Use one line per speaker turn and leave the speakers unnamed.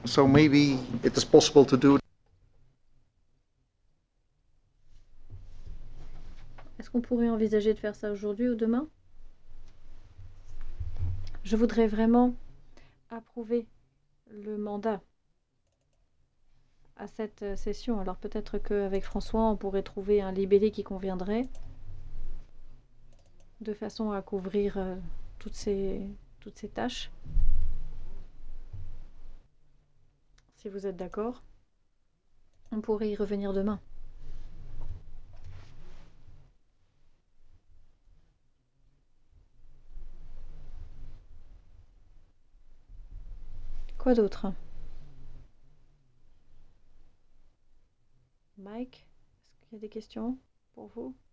So maybe it is possible to do.
Est-ce qu'on pourrait envisager de faire ça aujourd'hui ou demain? Je voudrais vraiment approuver le mandat à cette session. Alors peut-être qu'avec François, on pourrait trouver un libellé qui conviendrait de façon à couvrir toutes ces tâches. Si vous êtes d'accord, on pourrait y revenir demain. Quoi d'autre? Mike, est-ce qu'il y a des questions pour vous?